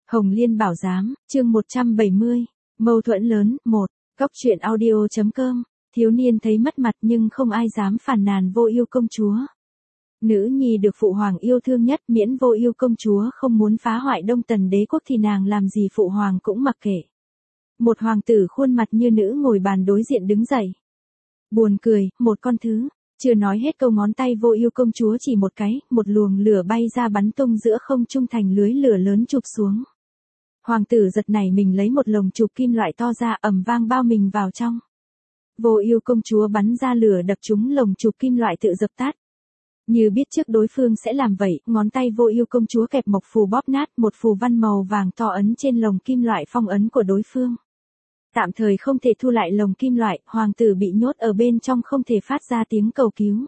Hồng Liên Bảo Giám, chương 170, mâu thuẫn lớn, 1, Góc truyện audio.com, thiếu niên thấy mất mặt nhưng không ai dám phàn nàn Vô Ưu công chúa. Nữ nhi được phụ hoàng yêu thương nhất, miễn Vô Ưu công chúa không muốn phá hoại Đông Tần đế quốc thì nàng làm gì phụ hoàng cũng mặc kệ. Một hoàng tử khuôn mặt như nữ ngồi bàn đối diện đứng dậy. Buồn cười, một con thứ. Chưa nói hết câu ngón tay Vô Ưu công chúa chỉ một cái, một luồng lửa bay ra bắn tung giữa không trung thành lưới lửa lớn chụp xuống. Hoàng tử giật nảy mình lấy một lồng chụp kim loại to ra ầm vang bao mình vào trong. Vô Ưu công chúa bắn ra lửa đập trúng lồng chụp kim loại tự dập tắt. Như biết trước đối phương sẽ làm vậy, ngón tay Vô Ưu công chúa kẹp mộc phù bóp nát một phù văn màu vàng to ấn trên lồng kim loại phong ấn của đối phương. Tạm thời không thể thu lại lồng kim loại, hoàng tử bị nhốt ở bên trong không thể phát ra tiếng cầu cứu.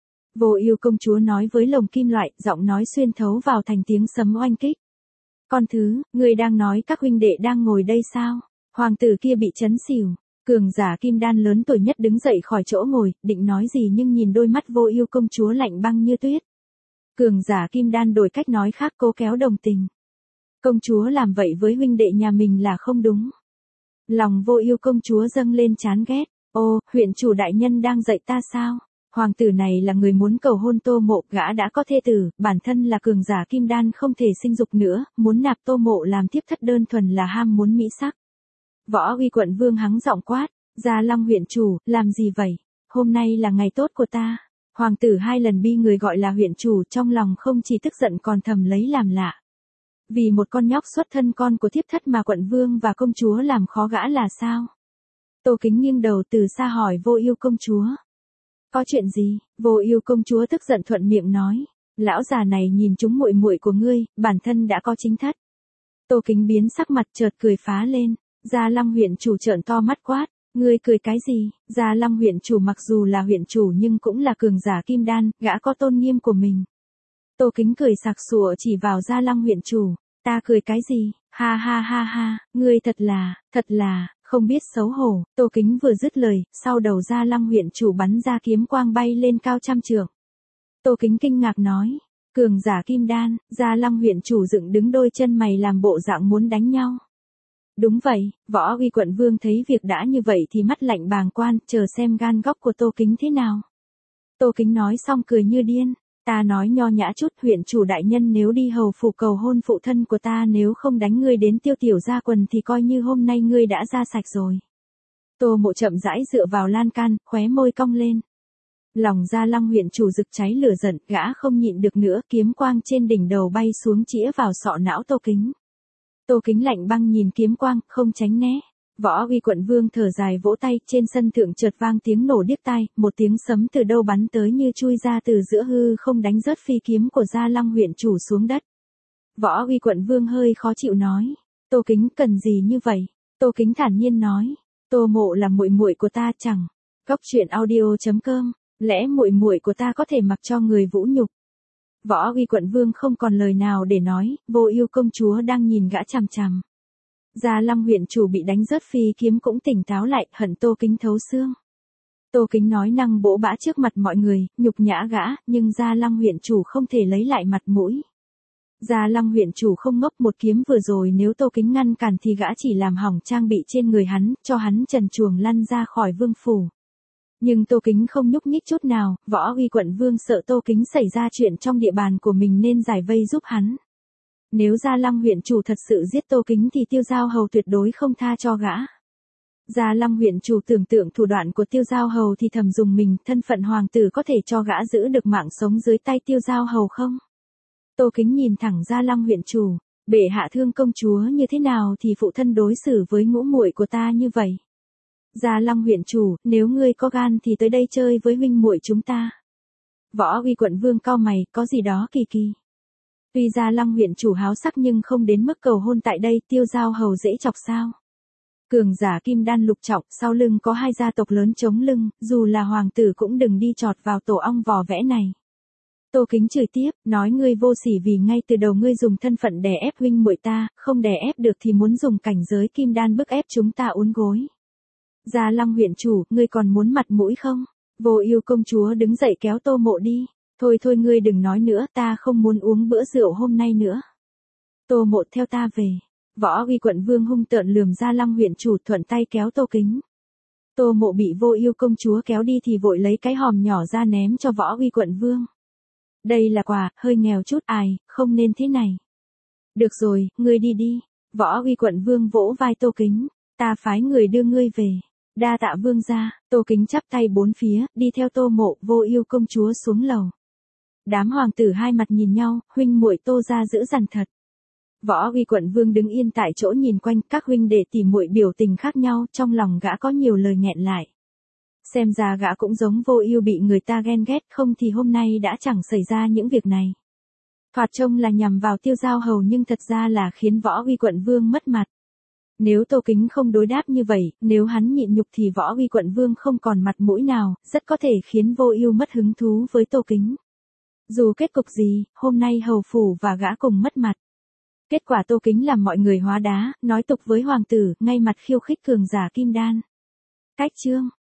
Vô Ưu công chúa nói với lồng kim loại, giọng nói xuyên thấu vào thành tiếng sấm oanh kích. Con thứ, ngươi đang nói các huynh đệ đang ngồi đây sao? Hoàng tử kia bị chấn xỉu. Cường giả kim đan lớn tuổi nhất đứng dậy khỏi chỗ ngồi, định nói gì nhưng nhìn đôi mắt Vô Ưu công chúa lạnh băng như tuyết. Cường giả kim đan đổi cách nói khác cố kéo đồng tình. Công chúa làm vậy với huynh đệ nhà mình là không đúng. Lòng Vô Ưu công chúa dâng lên chán ghét. Ô, huyện chủ đại nhân đang dạy ta sao? Hoàng tử này là người muốn cầu hôn Tô Mộ, gã đã có thê tử, bản thân là cường giả kim đan không thể sinh dục nữa, muốn nạp Tô Mộ làm thiếp thất đơn thuần là ham muốn mỹ sắc. Võ Uy quận vương hắng giọng quát, Gia Long huyện chủ, làm gì vậy? Hôm nay là ngày tốt của ta. Hoàng tử 2 lần bi người gọi là huyện chủ, trong lòng không chỉ tức giận còn thầm lấy làm lạ. Vì một con nhóc xuất thân con của thiếp thất mà quận vương và công chúa làm khó gã là sao? Tô Kính nghiêng đầu từ xa hỏi Vô Ưu công chúa. Có chuyện gì? Vô Ưu công chúa tức giận thuận miệng nói, lão già này nhìn trúng muội muội của ngươi, bản thân đã có chính thất. Tô Kính biến sắc mặt chợt cười phá lên, Gia Long huyện chủ trợn to mắt quát, ngươi cười cái gì? Gia Long huyện chủ mặc dù là huyện chủ nhưng cũng là cường giả kim đan, gã có tôn nghiêm của mình. Tô Kính cười sặc sụa chỉ vào Gia Long huyện chủ, ta cười cái gì? Ha ha ha ha, ngươi thật là, không biết xấu hổ. Tô Kính vừa dứt lời, sau đầu Gia Long huyện chủ bắn ra kiếm quang bay lên cao trăm trượng. Tô Kính kinh ngạc nói, cường giả kim đan, Gia Long huyện chủ dựng đứng đôi chân mày làm bộ dạng muốn đánh nhau. Đúng vậy, Võ Uy quận vương thấy việc đã như vậy thì mắt lạnh bàng quan, chờ xem gan góc của Tô Kính thế nào. Tô Kính nói xong cười như điên, ta nói nho nhã chút, huyện chủ đại nhân nếu đi hầu phủ cầu hôn phụ thân của ta, nếu không đánh ngươi đến tiêu tiểu ra quần thì coi như hôm nay ngươi đã ra sạch rồi. Tô Mộ chậm rãi dựa vào lan can, khóe môi cong lên. Lòng Gia Long huyện chủ rực cháy lửa giận, gã không nhịn được nữa, kiếm quang trên đỉnh đầu bay xuống chĩa vào sọ não Tô Kính. Tô Kính lạnh băng nhìn kiếm quang, không tránh né. Võ Uy quận vương thở dài vỗ tay, trên sân thượng chợt vang tiếng nổ điếc tai, một tiếng sấm từ đâu bắn tới như chui ra từ giữa hư không đánh rớt phi kiếm của Gia Long huyện chủ xuống đất. Võ Uy quận vương hơi khó chịu nói, Tô Kính cần gì như vậy? Tô Kính thản nhiên nói, Tô Mộ là muội muội của ta chẳng. Góc truyện audio.com, lẽ muội muội của ta có thể mặc cho người vũ nhục? Võ Uy quận vương không còn lời nào để nói, Vô Ưu công chúa đang nhìn gã chằm chằm. Gia Long huyện chủ bị đánh rớt phi kiếm cũng tỉnh táo lại, hận Tô Kính thấu xương. Tô Kính nói năng bỗ bã trước mặt mọi người, nhục nhã gã, nhưng Gia Long huyện chủ không thể lấy lại mặt mũi. Gia Long huyện chủ không ngốc, một kiếm vừa rồi nếu Tô Kính ngăn cản thì gã chỉ làm hỏng trang bị trên người hắn, cho hắn trần truồng lăn ra khỏi vương phủ. Nhưng Tô Kính không nhúc nhích chút nào, Võ Uy quận vương sợ Tô Kính xảy ra chuyện trong địa bàn của mình nên giải vây giúp hắn. Nếu Gia Long huyện chủ thật sự giết Tô Kính thì Tiêu Giao Hầu tuyệt đối không tha cho gã. Gia Long huyện chủ tưởng tượng thủ đoạn của Tiêu Giao Hầu thì thầm dùng mình, thân phận hoàng tử có thể cho gã giữ được mạng sống dưới tay Tiêu Giao Hầu không? Tô Kính nhìn thẳng Gia Long huyện chủ, bệ hạ thương công chúa như thế nào thì phụ thân đối xử với ngũ muội của ta như vậy. Gia Long huyện chủ, nếu ngươi có gan thì tới đây chơi với huynh muội chúng ta. Võ Uy quận vương cau mày, có gì đó kỳ kỳ. Tuy Gia Long huyện chủ háo sắc nhưng không đến mức cầu hôn tại đây, Tiêu Giao Hầu dễ chọc sao? Cường giả kim đan lục trọng, sau lưng có 2 gia tộc lớn chống lưng, dù là hoàng tử cũng đừng đi chọt vào tổ ong vò vẽ này. Tô Kính chửi tiếp, nói ngươi vô sỉ vì ngay từ đầu ngươi dùng thân phận đè ép huynh muội ta, không đè ép được thì muốn dùng cảnh giới kim đan bức ép chúng ta uốn gối. Gia Long huyện chủ, ngươi còn muốn mặt mũi không? Vô Ưu công chúa đứng dậy kéo Tô Mộ đi. Thôi thôi ngươi đừng nói nữa, ta không muốn uống bữa rượu hôm nay nữa. Tô Mộ theo ta về. Võ Uy quận vương hung tợn lườm ra Long huyện chủ, thuận tay kéo Tô Kính. Tô Mộ bị Vô Ưu công chúa kéo đi thì vội lấy cái hòm nhỏ ra ném cho Võ Uy quận vương. Đây là quà, hơi nghèo chút, không nên thế này. Được rồi, ngươi đi đi. Võ Uy quận vương vỗ vai Tô Kính. Ta phái người đưa ngươi về. Đa tạ vương gia. Tô Kính chắp tay bốn phía, đi theo Tô Mộ, Vô Ưu công chúa xuống lầu. Đám hoàng tử hai mặt nhìn nhau, huynh muội Tô gia dữ dằn thật. Võ Uy quận vương đứng yên tại chỗ nhìn quanh, các huynh đệ tỷ muội biểu tình khác nhau, trong lòng gã có nhiều lời nghẹn lại. Xem ra gã cũng giống Vô Ưu bị người ta ghen ghét, không thì hôm nay đã chẳng xảy ra những việc này. Thoạt trông là nhằm vào Tiêu Giao Hầu nhưng thật ra là khiến Võ Uy quận vương mất mặt. Nếu Tô Kính không đối đáp như vậy, nếu hắn nhịn nhục thì Võ Uy quận vương không còn mặt mũi nào, rất có thể khiến Vô Ưu mất hứng thú với Tô Kính. Dù kết cục gì, hôm nay hầu phủ và gã cùng mất mặt. Kết quả Tô Kính làm mọi người hóa đá, nói tục với hoàng tử, ngay mặt khiêu khích cường giả kim đan. Cách chương